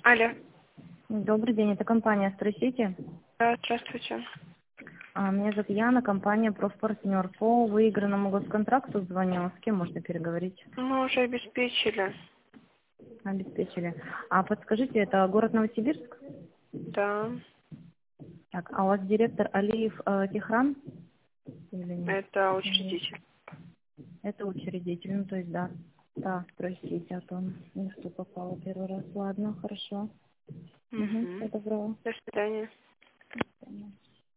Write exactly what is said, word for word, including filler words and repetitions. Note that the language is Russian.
Алло. Добрый день, это компания «Стройсити». Да, здравствуйте. А, Меня зовут Яна, компания «Профпартнер». По выигранному госконтракту звонила. С кем можно переговорить? Мы уже обеспечили. Обеспечили. А подскажите, это город Новосибирск? Да, Так, а у вас директор Алиев э, Техран? Или нет? это Нет. учредитель. Это учредитель, ну то есть да. Да, «Стройсити», а то не что попало первый раз. Ладно, хорошо. Угу, Угу. всего доброго. До свидания. До свидания.